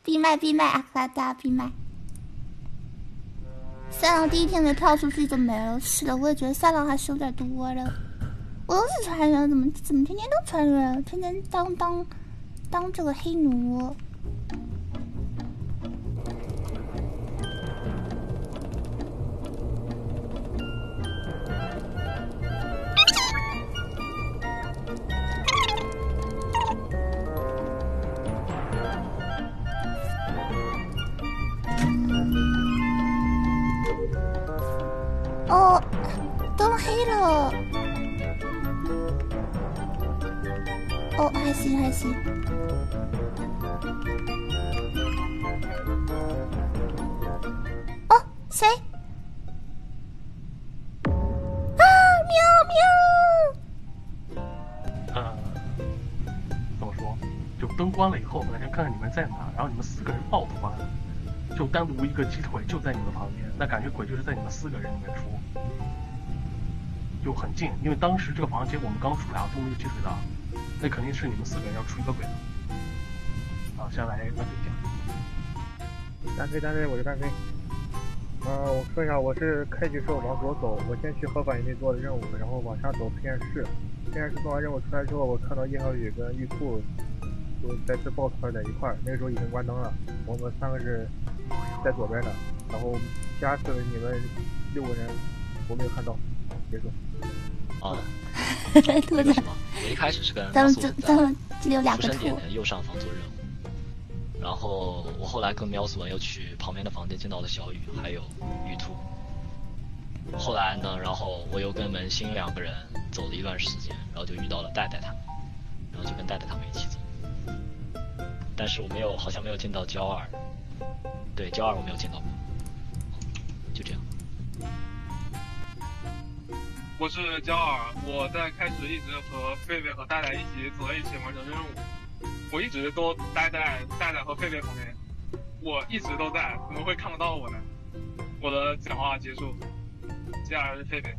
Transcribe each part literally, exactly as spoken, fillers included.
闭麦闭麦啊！大家闭麦。三郎第一天没跳出去就没了，是的，我也觉得三郎还是有点多了。我都是传人，怎么怎么天天都传人，天天当当当这个黑奴。哦，灯黑了。哦，还行还行。哦，谁？啊，喵喵！呃，怎么说？就灯关了以后，我想看看你们在哪，然后你们四个人抱团，就单独一个鸡腿就在你们旁边，那感觉鬼就是在你们四个人里面出。就很近，因为当时这个房间我们刚出来啊，都没有鸡腿的，那肯定是你们四个人要出一个鬼的。好，下来大飞讲。 大飞，大飞，我是大飞。呃，我说一下，我是开局时候往左走，我先去河板营内做的任务，然后往下走实验室。实验室做完任务出来之后，我看到叶小雨跟玉兔就再次抱团在一块儿，那个时候已经关灯了，我们三个是在左边的，然后加次你们六个人我没有看到。结束。 哦，兔子，我一开始是跟咱们这咱们这里有两个出生点的右上方做任务，然后我后来跟喵斯文又去旁边的房间见到了小雨还有玉兔。后来呢，然后我又跟门星两个人走了一段时间，然后就遇到了戴戴他们，然后就跟戴戴他们一起走。但是我没有，好像没有见到焦二，对，焦二我没有见到过，就这样。 我是焦耳，我在开始一直和狒狒和戴戴一起走在一起完成任务，我一直都待在戴戴和狒狒旁边，我一直都在，怎么会看不到我呢？我的讲话结束，接下来是狒狒。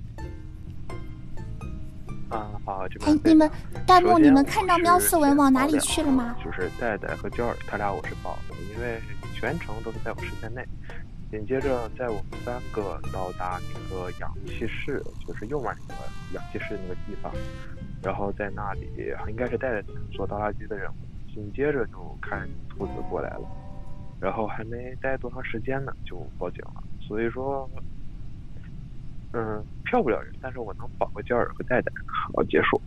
啊，好，这边。哎，你们弹幕，你们看到喵斯文往哪里去了吗？ 就是戴戴和焦耳，他俩我是报的，因为全程都是在我视线内。紧接着，在我们三个到达那个氧气室，就是右面那个氧气室那个地方，然后在那里应该是带着做倒垃圾的任务。紧接着就看兔子过来了，然后还没待多长时间呢，就报警了。所以说，嗯，票不了人，但是我能保个焦耳和戴戴。好，结束。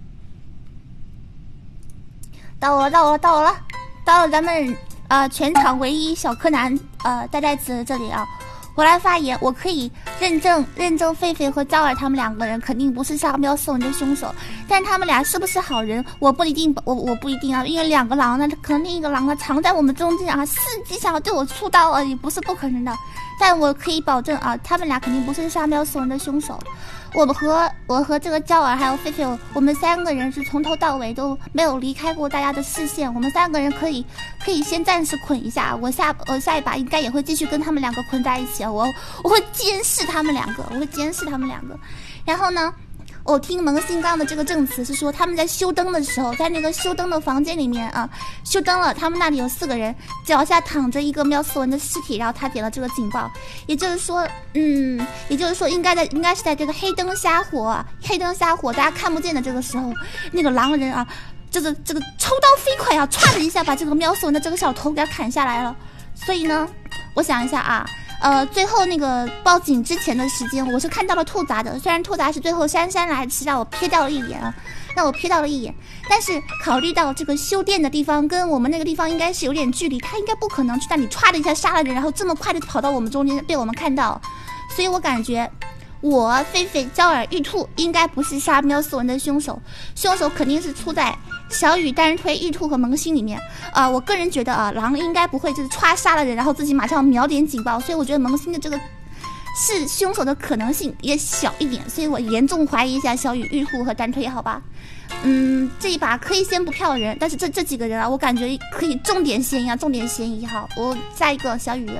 到我了，到我了，到我了，到了咱们。呃，全场唯一小柯南呃戴戴子这里啊，我来发言，我可以认证认证狒狒和焦耳他们两个人肯定不是杀喵斯文的凶手，但他们俩是不是好人，我不一定，我我不一定啊，因为两个狼呢，可能另一个狼呢藏在我们中间啊，伺机想要对我出刀而已，不是不可能的，但我可以保证啊，他们俩肯定不是杀喵斯文的凶手。我们和我和这个焦耳还有狒狒，我们三个人是从头到尾都没有离开过大家的视线。我们三个人可以可以先暂时捆一下，我下我下一把应该也会继续跟他们两个捆在一起。我我会监视他们两个，我会监视他们两个。然后呢，我听萌新刚的这个证词是说，他们在修灯的时候，在那个修灯的房间里面啊，修灯了，他们那里有四个人，脚下躺着一个喵斯文的尸体，然后他点了这个警报，也就是说，嗯，也就是说，应该在应该是在这个黑灯瞎火，黑灯瞎火，大家看不见的这个时候，那个狼人啊，这个这个抽刀飞快啊，歘的一下把这个喵斯文的这个小头给他砍下来了。所以呢，我想一下啊。呃，最后那个报警之前的时间，我是看到了兔杂的。虽然兔杂是最后姗姗来迟，让我瞥掉了一眼啊，让我瞥到了一眼。但是考虑到这个修电的地方跟我们那个地方应该是有点距离，他应该不可能去那里歘的一下杀了人，然后这么快的跑到我们中间被我们看到。所以我感觉，我狒狒、焦耳、玉兔应该不是杀喵斯文的凶手，凶手肯定是出在小雨、单人推、玉兔和萌新里面。啊、呃，我个人觉得啊，狼应该不会就是歘杀了人，然后自己马上秒点警报，所以我觉得萌新的这个是凶手的可能性也小一点，所以我严重怀疑一下小雨、玉兔和单推，好吧？嗯，这一把可以先不票人，但是这这几个人啊，我感觉可以重点嫌疑啊，重点嫌疑哈。我下一个小雨。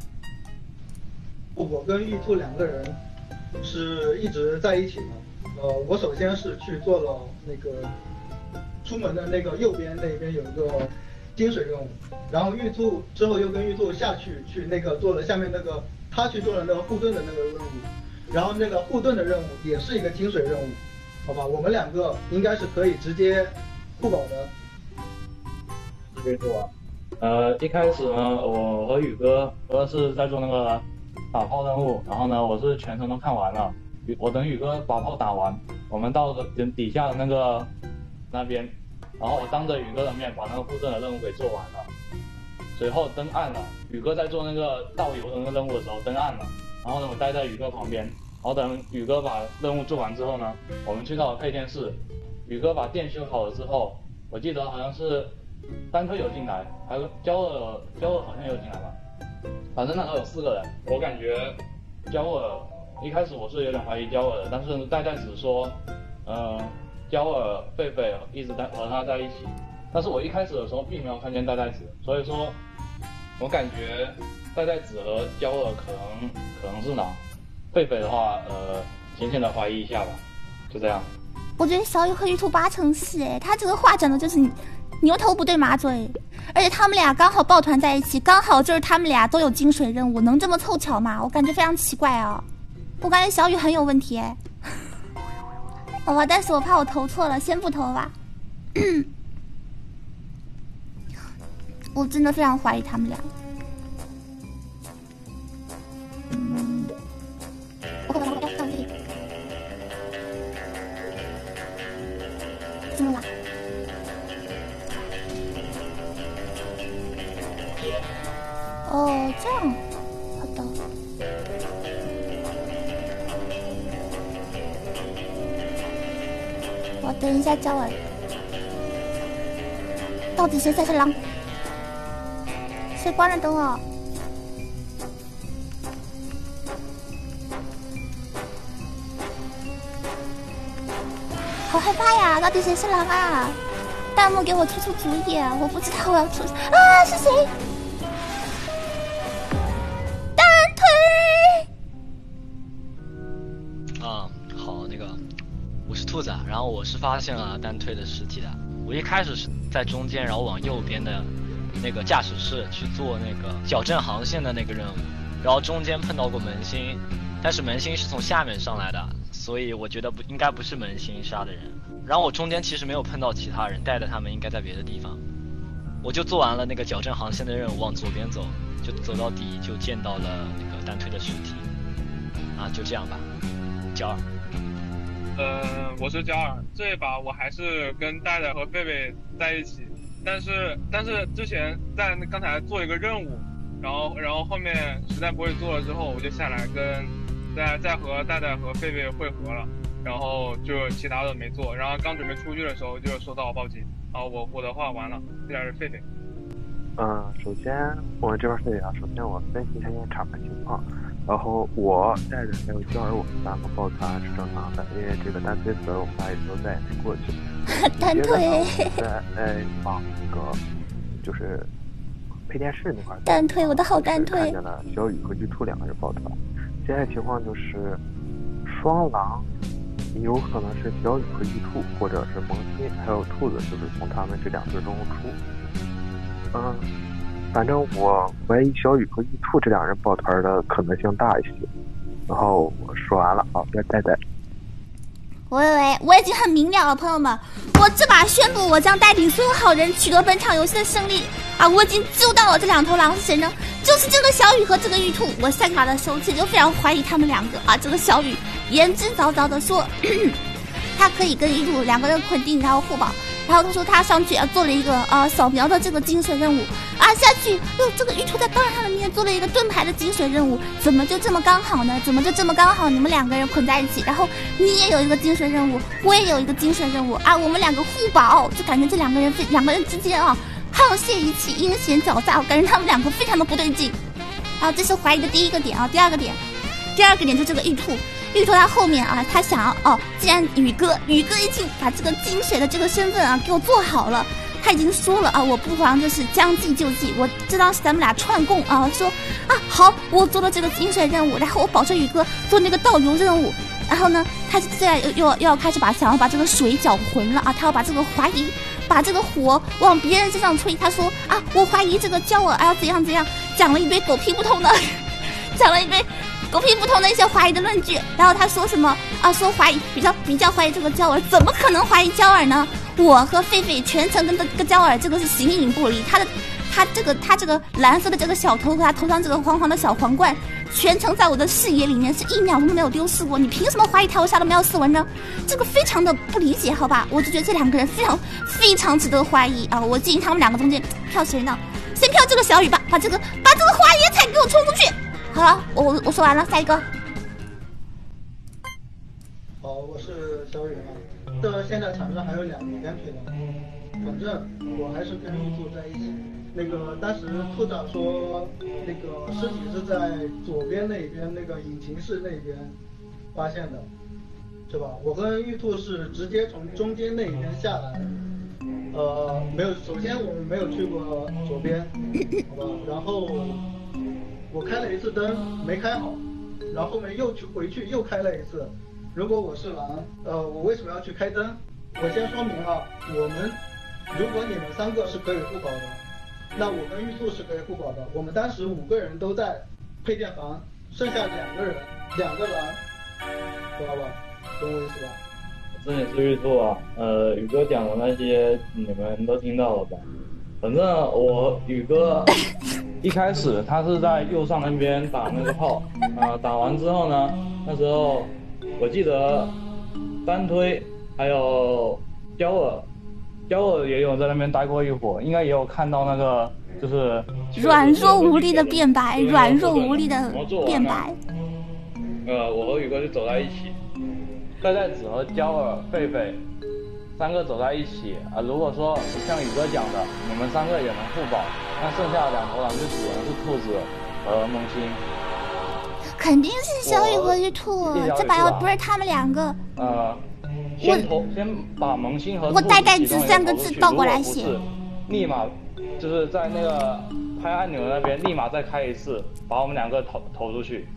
我跟玉兔两个人是一直在一起的。呃，我首先是去做了那个出门的那个右边那边有一个金水任务，然后玉兔之后又跟玉兔下去去那个做了下面那个他去做了那个护盾的那个任务，然后那个护盾的任务也是一个金水任务，好吧，我们两个应该是可以直接互保的。 玉兔啊，呃，一开始呢，我和宇哥哥是在做那个打炮任务，然后呢，我是全程都看完了。我等宇哥把炮打完，我们到人底下的那个那边，然后我当着宇哥的面把那个护盾的任务给做完了。随后灯暗了，宇哥在做那个倒油的那个任务的时候灯暗了，然后呢，我待在宇哥旁边，然后等宇哥把任务做完之后呢，我们去到了配电室，宇哥把电修好了之后，我记得好像是单推有进来，还有焦耳，焦耳好像有进来吧，反正那时候有四个人，我感觉焦耳。一开始我是有点怀疑焦耳的，但是戴戴子说，呃，焦耳、狒狒一直在和他在一起，但是我一开始的时候并没有看见戴戴子，所以说，我感觉戴戴子和焦耳可能可能是哪，狒狒的话，呃，浅浅的怀疑一下吧，就这样。 我觉得小雨和玉兔八成是哎，他这个话讲的就是牛头不对马嘴，而且他们俩刚好抱团在一起，刚好就是他们俩都有金水任务，能这么凑巧吗？我感觉非常奇怪啊。我感觉小雨很有问题哎，好吧，但是我怕我投错了，先不投吧。我真的非常怀疑他们俩。我可能要放这个。怎么了？哦，这样，好的。我等一下焦耳，到底谁才是狼？谁关了灯啊？好害怕呀！到底谁是狼啊？弹幕给我出出主意，我不知道我要出啊！是谁？单腿。啊、嗯，好，那个。我是兔子，然后我是发现了单推的尸体的。我一开始是在中间，然后往右边的那个驾驶室去做那个矫正航线的那个任务，然后中间碰到过门星，但是门星是从下面上来的，所以我觉得不应该不是门星杀的人。然后我中间其实没有碰到其他人，带的他们应该在别的地方。我就做完了那个矫正航线的任务，往左边走，就走到底就见到了那个单推的尸体。啊，就这样吧，焦耳。 呃，我是焦耳，这一把我还是跟戴戴和贝贝在一起，但是但是之前在刚才做一个任务，然后然后后面实在不会做了之后，我就下来跟再再和戴戴和贝贝会合了，然后就其他的没做，然后刚准备出去的时候就收到报警，啊，我我的话完了，这边是狒狒。 嗯，首先我这边是啊，首先我分析一下现场的情况。然后我带着还有焦耳，我们三个抱团是正常的，因为这个单推死了，我们俩也都在没过去。 单推。 在在往那个就是配电室那块。 单推，我的好单推。 看见了小雨和玉兔两个人抱团。现在情况就是双狼，有可能是小雨和玉兔，或者是萌新还有兔子，就是从他们这两队中出。嗯。反正我怀疑小雨和玉兔这两人抱团的可能性大一些。然后我说完了，好，别呆呆。 喂喂，我已经很明了了，朋友们，我这把宣布，我将带领所有好人取得本场游戏的胜利啊！我已经揪到了这两头狼是谁呢？就是这个小雨和这个玉兔。我下把的手气就非常怀疑他们两个啊！这个小雨言之凿凿的说，咳咳他可以跟玉兔两个人捆定，然后互保。然后他说他上去啊做了一个呃扫描的这个金水任务啊，下去哟这个玉兔在当着他的面做了一个盾牌的金水任务，怎么就这么刚好呢？怎么就这么刚好你们两个人捆在一起，然后你也有一个金水任务，我也有一个金水任务啊，我们两个互保，就感觉这两个人两个人之间啊沆瀣一气，阴险狡诈，我感觉他们两个非常的不对劲。啊，这是怀疑的第一个点啊，第二个点，第二个点就这个玉兔。玉兔他后面啊，他想要哦，既然宇哥宇哥已经把这个金水的这个身份啊给我做好了，他已经说了啊，我不妨就是将计就计，我这当时咱们俩串供啊，说啊好，我做了这个金水任务，然后我保证宇哥做那个倒油任务，然后呢，他现在又又又要开始把想要把这个水搅浑了啊，他要把这个怀疑把这个火往别人身上吹。他说啊，我怀疑这个娇儿啊怎样怎样，讲了一堆狗屁不通的，讲了一堆狗屁不通的一些怀疑的论据。然后他说什么啊，说怀疑比较比较怀疑这个娇儿，怎么可能怀疑娇儿呢？我和狒狒全程跟这个娇儿这个是形影不离，他的。他这个他这个蓝色的这个小头和他头上这个黄黄的小皇冠，全程在我的视野里面是一秒钟都没有丢失过。你凭什么怀疑他有杀了喵斯文呢？这个非常的不理解，好吧？我就觉得这两个人非常非常值得怀疑啊！我建议他们两个中间票谁呢？先票这个小雨吧，把这个把这个花椰菜给我冲出去。好了，我我我说完了，下一个。 好，我是小雨啊。这现在场上还有两个 entry 的，反正我还是跟玉兔在一起。那个当时兔长说，那个尸体是在左边那边那个引擎室那边发现的，是吧？我跟玉兔是直接从中间那一边下来，呃，没有，首先我们没有去过左边，好吧？然后我开了一次灯没开好，然后后面又去回去又开了一次。如果我是狼，呃，我为什么要去开灯？我先说明啊，我们如果你们三个是可以互保的。那我跟玉兔是可以互保的，我们当时五个人都在配电房，剩下两个人，两个狼，知道吧？懂我意思吧？ 这也是玉兔啊，呃，宇哥讲的那些你们都听到了吧？反正我宇哥一开始他是在右上那边打那个炮，啊、呃，打完之后呢，那时候我记得单推还有焦耳。焦耳也有在那边待过一会儿，应该也有看到那个就是软弱无力的辩白，软弱无力的辩白。 呃，我和宇哥就走在一起，戴戴子和焦耳、狒狒三个走在一起啊、呃。如果说像宇哥讲的，你们三个也能互保，那剩下的两头狼就只能是兔子和萌新。 肯定是小雨和玉兔，这把要不是他们两个。 呃。先投，先把萌新和我呆呆子三个字倒过来写， 立马就是在那个拍按钮那边，立马再开一次，把我们两个投投出去。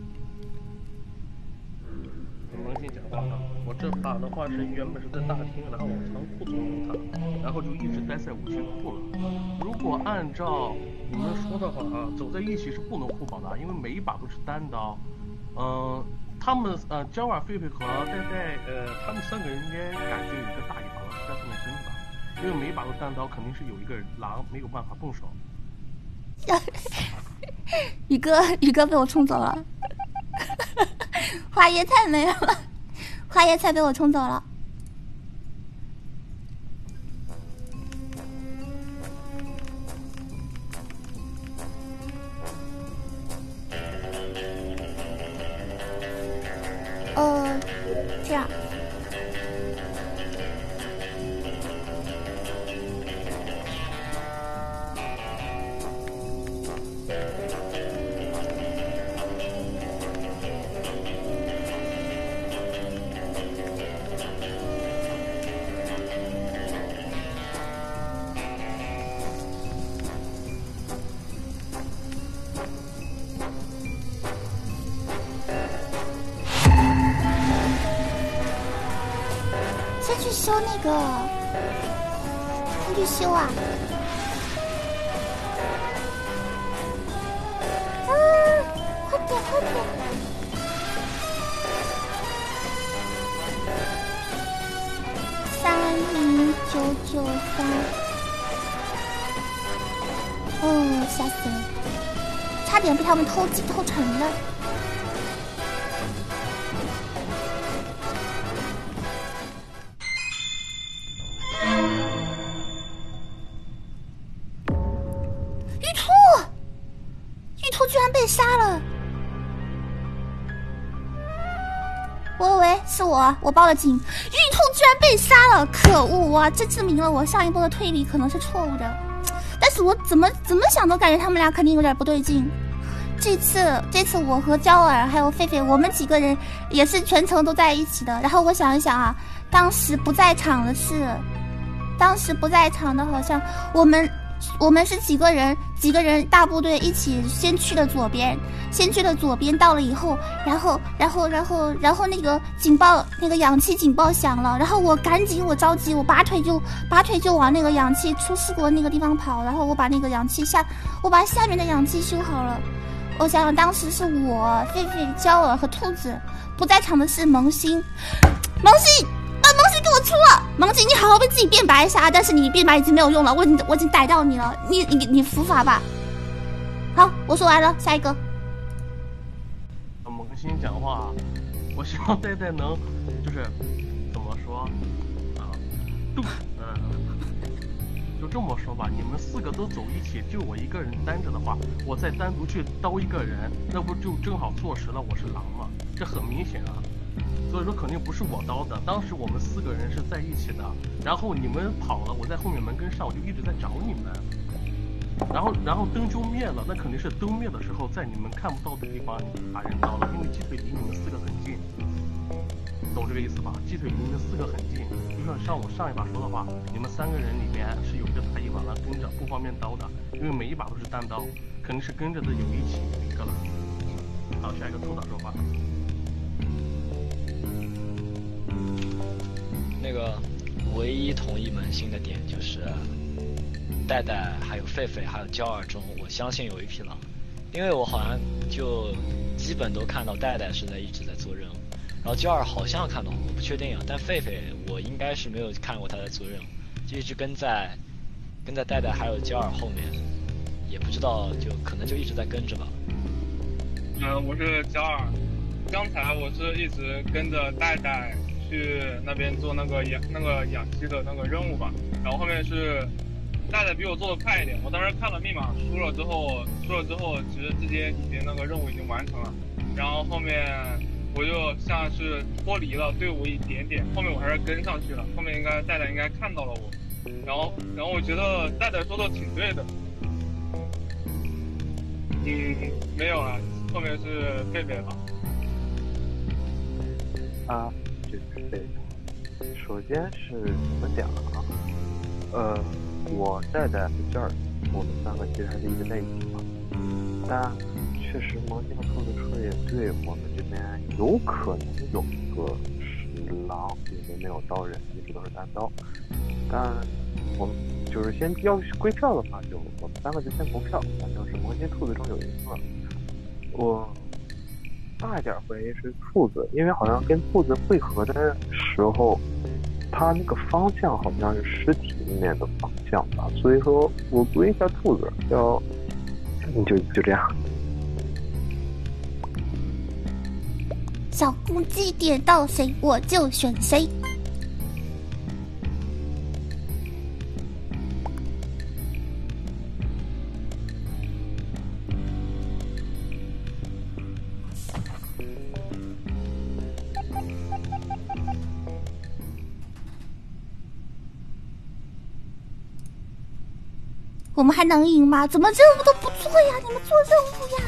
萌新讲话啊，我这把的话是原本是在大厅，然后我仓库中他，然后就一直待在武器库了。如果按照你们说的话啊，走在一起是不能互保的，因为每一把都是单刀，嗯、呃。他们呃，焦耳、狒狒和戴戴呃，他们三个人应该感觉有一个大一把在后面跟吧，因为每一把都单刀，肯定是有一个狼没有办法动手。 宇哥，宇哥被我冲走了，花椰菜没有了，花椰菜被我冲走了。呃，这样。先去修那个，先去修啊！啊，快点快点！三零九九三，哦，吓死了，差点被他们偷鸡偷成了。杀了！喂喂，是我，我报了警。玉兔居然被杀了，可恶啊！这证明了我上一波的推理可能是错误的。但是我怎么怎么想都感觉他们俩肯定有点不对劲。这次这次我和焦耳还有狒狒，我们几个人也是全程都在一起的。然后我想一想啊，当时不在场的是，当时不在场的好像我们我们是几个人，几个人大部队一起先去了左边，先去了左边，到了以后，然后，然后，然后，然后那个警报，那个氧气警报响了，然后我赶紧，我着急，我拔腿就拔腿就往那个氧气出事故那个地方跑，然后我把那个氧气下，我把下面的氧气修好了。我想想，当时是我、狒狒、焦儿和兔子，不在场的是萌新，萌新。把萌新给我出了！萌新，你好好为自己辩白一下，但是你辩白已经没有用了，我已经我已经逮到你了，你你你伏法吧。好，我说完了，下一个。 萌新讲话，我希望戴戴能，就是怎么说啊？就嗯，就这么说吧，你们四个都走一起，就我一个人单着的话，我再单独去刀一个人，那不就正好坐实了我是狼吗？这很明显啊。所以说肯定不是我刀的，当时我们四个人是在一起的，然后你们跑了，我在后面门跟上，我就一直在找你们，然后然后灯就灭了，那肯定是灯灭的时候，在你们看不到的地方把人刀了，因为鸡腿离你们四个很近，懂这个意思吧？鸡腿离你们四个很近，就像像我上一把说的话，你们三个人里面是有一个抬一把了跟着，不方便刀的，因为每一把都是单刀，肯定是跟着的有一起有一个了。好，下一个兔子说话。 那个唯一同意萌新的点就是，戴戴还有狒狒还有焦儿中，我相信有一匹狼，因为我好像就基本都看到戴戴是在一直在做任务，然后焦儿好像看到，我不确定啊，但狒狒我应该是没有看过他在做任务，就一直跟在跟在戴戴还有焦儿后面，也不知道就可能就一直在跟着吧。 嗯、呃，我是焦儿，刚才我是一直跟着戴戴去那边做那个氧那个氧气的那个任务吧，然后后面是戴戴比我做的快一点，我当时看了密码输了之后，输了之后其实直接已经那个任务已经完成了，然后后面我就像是脱离了队伍一点点，后面我还是跟上去了，后面应该戴戴应该看到了我，然后然后我觉得戴戴说的挺对的，嗯，没有啊，后面是狒狒了。 啊，这是对的。首先是怎么讲啊？呃，我戴戴和这儿，我们三个其实还是一直在一起嘛。但确实，萌新和兔子说的也对，我们这边有可能有一个是狼，因为没有刀人，一直都是单刀。但我们就是先要归票的话，就我们三个就先投票，反正是萌新、兔子中有一个。我。大一点回忆是兔子，因为好像跟兔子汇合的时候，它那个方向好像是尸体里面的方向吧，所以说我归一下兔子，要就就这样。 小公鸡点到谁，我就选谁。我们还能赢吗？怎么任务都不做呀？你们做任务呀！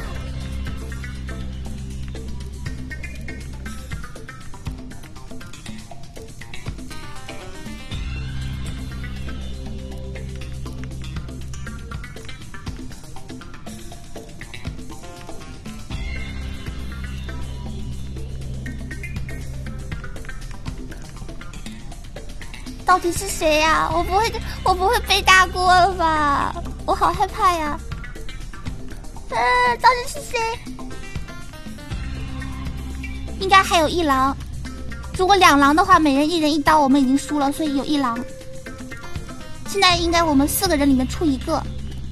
到底是谁呀？我不会，我不会背大锅了吧？我好害怕呀！呃，到底是谁？应该还有一狼。如果两狼的话，每人一人一刀，我们已经输了，所以有一狼。现在应该我们四个人里面出一个。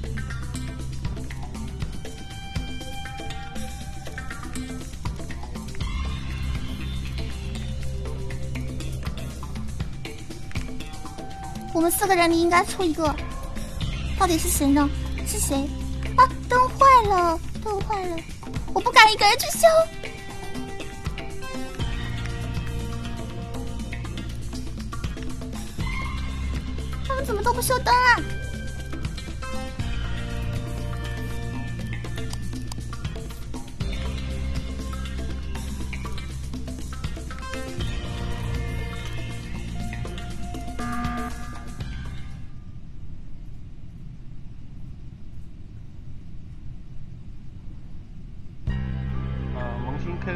我们四个人里应该出一个，到底是谁呢？是谁？啊，灯坏了，灯坏了，我不敢一个人去修。他们怎么都不修灯啊？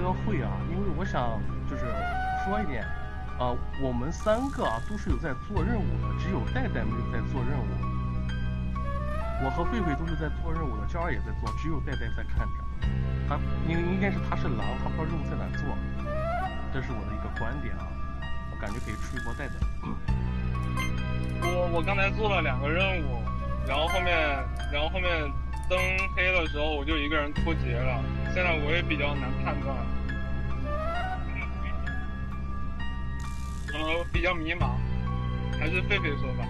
个会啊，因为我想就是说一点，呃，我们三个啊都是有在做任务的，只有戴戴没有在做任务。我和狒狒都是在做任务的，娇儿也在做，只有戴戴在看着。他应应该是他是狼，他不知道任务在哪做，这是我的一个观点啊。我感觉可以出一波戴戴。 我我刚才做了两个任务，然后后面然后后面灯黑的时候我就一个人脱节了，现在我也比较难判断，呃比较迷茫，还是狒狒说吧。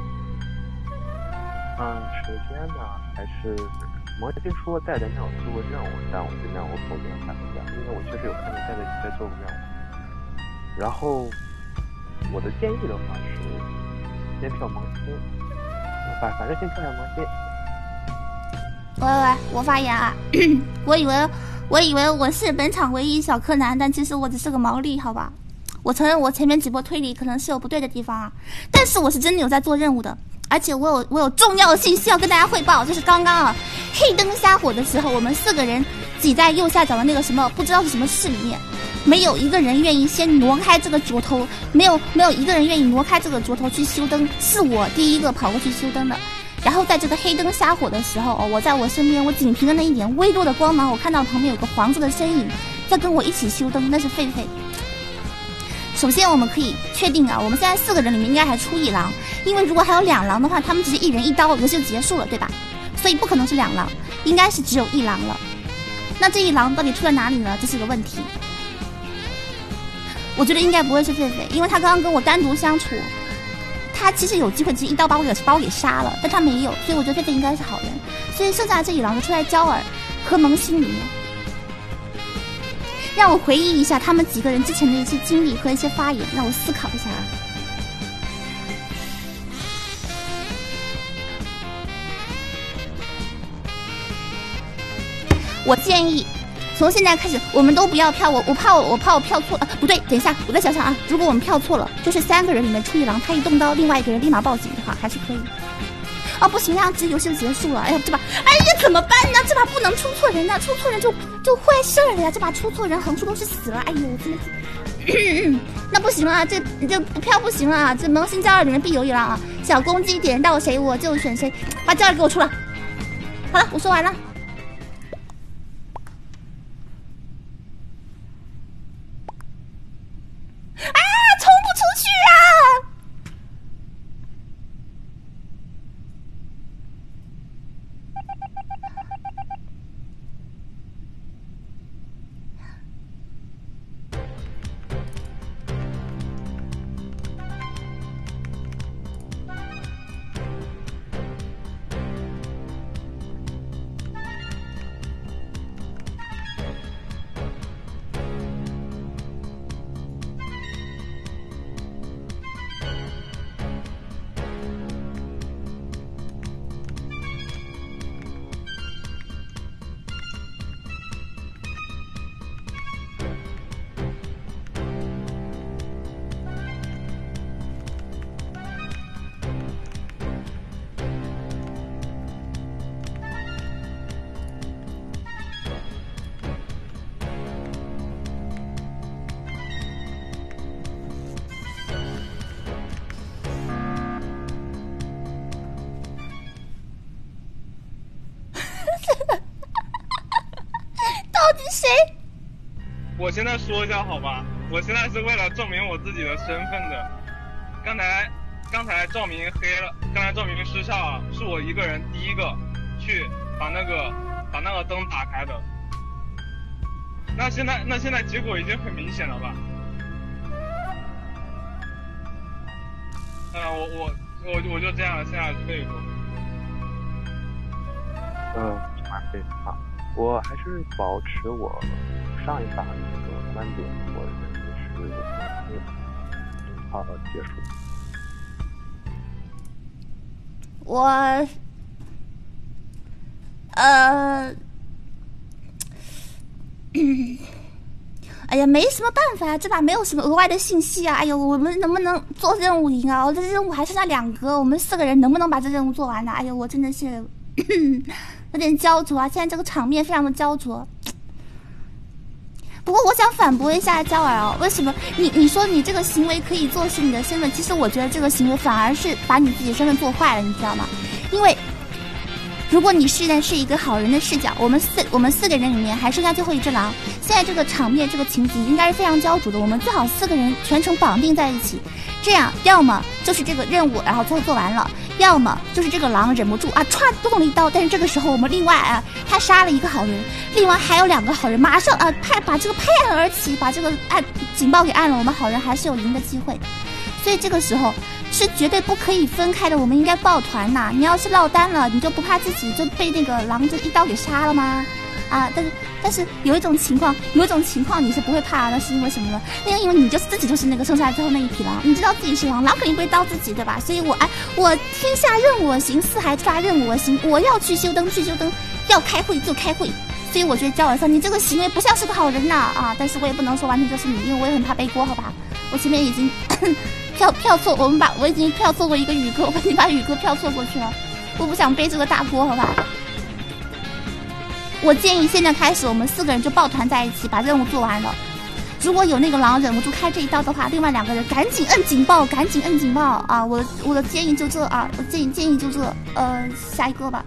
嗯，首先呢，还是萌新说戴戴没有做过任务，但我这边我否定他一下，因为我确实有看见戴戴你在做过任务。然后我的建议的话是，先票萌新，反反正先票下萌新。 喂喂，我发言啊！我以为我以为我是本场唯一小柯南，但其实我只是个毛利，好吧？我承认我前面几波推理可能是有不对的地方啊，但是我是真的有在做任务的。而且我有我有重要的信息要跟大家汇报，就是刚刚啊黑灯瞎火的时候，我们四个人挤在右下角的那个什么不知道是什么室里面，没有一个人愿意先挪开这个桌头，没有没有一个人愿意挪开这个桌头去修灯，是我第一个跑过去修灯的。然后在这个黑灯瞎火的时候，哦，我在我身边，我仅凭着那一点微弱的光芒，我看到旁边有个黄色的身影在跟我一起修灯，那是狒狒。首先我们可以确定啊，我们现在四个人里面应该还出一狼，因为如果还有两狼的话，他们只是一人一刀，游戏就结束了，对吧？所以不可能是两狼，应该是只有一狼了。那这一狼到底出在哪里呢？这是个问题。我觉得应该不会是狒狒，因为他刚刚跟我单独相处，他其实有机会直接一刀把我给把我给杀了，但他没有，所以我觉得狒狒应该是好人。所以剩下的这一狼就出在娇儿和萌新里面。让我回忆一下他们几个人之前的一些经历和一些发言，让我思考一下啊。我建议从现在开始我们都不要票，我我怕我我怕我票错了、啊，不对，等一下，我再想想啊，如果我们票错了，就是三个人里面出一狼，他一动刀，另外一个人立马报警的话，还是可以。哦，不行，这样子游戏就结束了。哎呀，这把，哎呀，怎么办呢？这把不能出错人呐，出错人就就坏事了呀！这把出错人，横竖都是死了。哎呦，真的是，那不行了，这这票不行了，这萌新骄傲里面必有一狼啊！小公鸡点到谁我就选谁，把骄傲给我出了。好了，我说完了。啊，冲不出去啊！ 我现在说一下好吧，我现在是为了证明我自己的身份的。刚才刚才照明黑了，刚才照明失效啊，是我一个人第一个去把那个把那个灯打开的。那现在那现在结果已经很明显了吧？嗯、呃，我我我我就这样了，现在这一步。 嗯，蛮对啊，我还是保持我上一把的那个观点，我认为是很好的结束。 我，呃，嗯，哎呀，没什么办法呀、啊，这把没有什么额外的信息啊。哎呦，我们能不能做任务赢啊？我这任务还剩下两个，我们四个人能不能把这任务做完呢？哎呦，我真的是有点焦灼啊！现在这个场面非常的焦灼。 不过我想反驳一下焦儿哦，为什么你你说你这个行为可以坐实你的身份？其实我觉得这个行为反而是把你自己身份做坏了，你知道吗？因为如果你是在是一个好人的视角，我们四我们四个人里面还剩下最后一只狼，现在这个场面这个情景应该是非常焦灼的，我们最好四个人全程绑定在一起，这样要么就是这个任务然后最后做完了，要么就是这个狼忍不住啊歘动了一刀，但是这个时候我们另外啊他杀了一个好人，另外还有两个好人马上啊派把这个拍案而起，把这个按警报给按了，我们好人还是有赢的机会，所以这个时候是绝对不可以分开的，我们应该抱团呐！你要是落单了，你就不怕自己就被那个狼就一刀给杀了吗？啊，但是但是有一种情况，有一种情况你是不会怕的，是因为什么呢？那因为你就自己就是那个剩下来最后那一匹狼，你知道自己是狼，狼肯定不会刀自己，对吧？所以我哎，我天下任我行，四海抓任我行，我要去休登去休登，要开会就开会。所以我觉得焦尔三，你这个行为不像是个好人呐啊！但是我也不能说完全就是你，因为我也很怕背锅，好吧？我前面已经票票错，我们把我已经票错过一个宇哥，我已经把宇哥票错过去了，我不想背这个大锅，好吧？我建议现在开始，我们四个人就抱团在一起，把任务做完了。如果有那个狼忍不住开这一刀的话，另外两个人赶紧摁警报，赶紧摁警报啊！我我的建议就这啊，我建议建议就这，呃，下一个吧。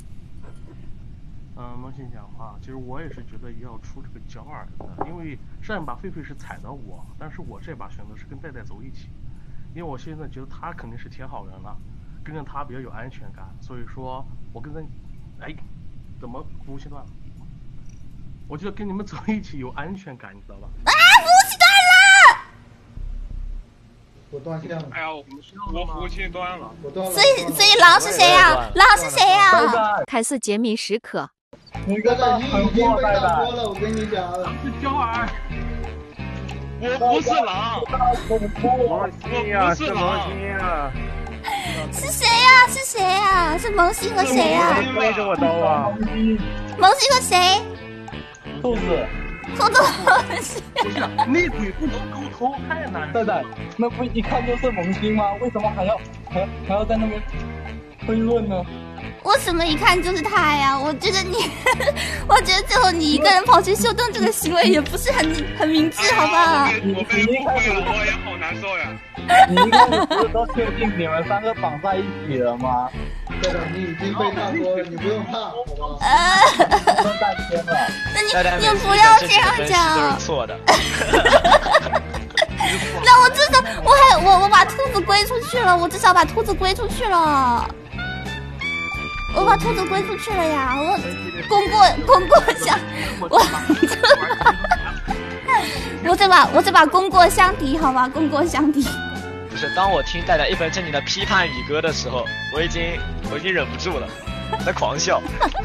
嗯，梦欣讲话，其实我也是觉得要出这个焦耳的，因为上一把狒狒是踩到我，但是我这把选择是跟戴戴走一起，因为我现在觉得他肯定是铁好人了，跟着他比较有安全感，所以说我跟着，哎，怎么服务器断了？我觉得跟你们走一起有安全感，你知道吧？ 啊，服务器断了！ 我断线了。 哎呀，我我服务器断了。 我断了。 所以所以狼是谁呀？狼是谁呀？ 凯斯杰米时刻。 你哥哥，你已经被打锅了，我跟你讲。 是焦耳。 我不是狼。 萌新呀，是萌新呀。 是谁呀？是谁呀？是萌新和谁呀？ 背着我刀啊！ 萌新和谁？ 兔子。 兔子。 不是，内鬼不能沟通，太难。 戴戴，那不一看就是萌新吗？为什么还要还还要在那边推论呢？ 我怎么一看就是他呀？我觉得你，我觉得最后你一个人跑去秀灯这个行为也不是很很明智，好不好？ 我被误会了，我也好难受呀。 你一开始不是都确定你们三个绑在一起了吗？ 对的，你已经被打锅了，你不用怕，好不好？ 呃， 都半天了。 那你你不要这样讲。 错的。 那我至少我还我我把兔子归出去了，我至少把兔子归出去了。我把兔子归出去了呀！我功过功过相，我我这把我这把功过相抵，好吧，功过相抵。 不是，当我听戴戴一本正经的批判宇哥的时候，我已经我已经忍不住了，在狂笑。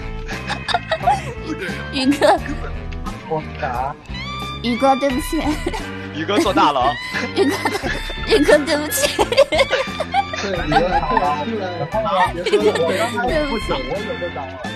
宇哥， 我打。 宇哥，对不起。 宇哥坐大牢。 宇哥，宇哥，对不起。 对，你又来，别说了，别说了， 不久我也被打了。